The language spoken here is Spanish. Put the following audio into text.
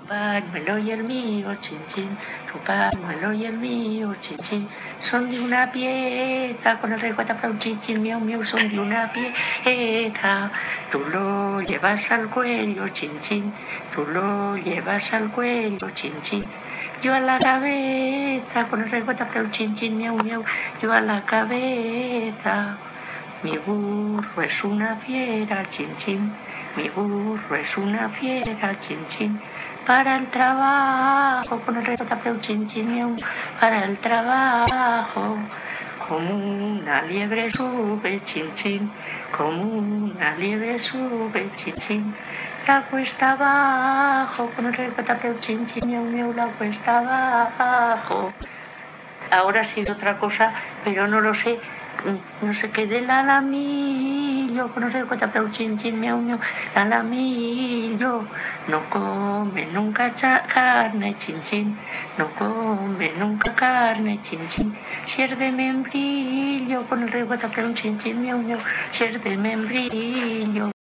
pañuelo y el mío, chin chin, tu pañuelo y el mío, chin chin, son de una pieza, con el reguata para un chin chin, miau miau, son de una pieza. Tú lo llevas al cuello, chin chin, tú lo llevas al cuello, chin chin. Yo a la cabeza, con el reguata para un chin chin, miau miau, yo a la cabeza. Mi burro es una fiera, chin chin. Mi burro es una fiera, chin chin. Para el trabajo, con el regatapeo, chin chin, miau. Para el trabajo, como una liebre sube, chin chin. Como una liebre sube, chin chin. La cuesta abajo, con el regatapeo, chin chin, miau miau. La cuesta abajo. Ahora sí es otra cosa, pero no lo sé. No sé qué del alamillo, no sé cuánta, pero chin chin miau miau, alamillo no come nunca carne, chin chin, no come nunca carne, chin chin, si es de membrillo, con el rey guata, pero chin chin miau miau, si es de membrillo.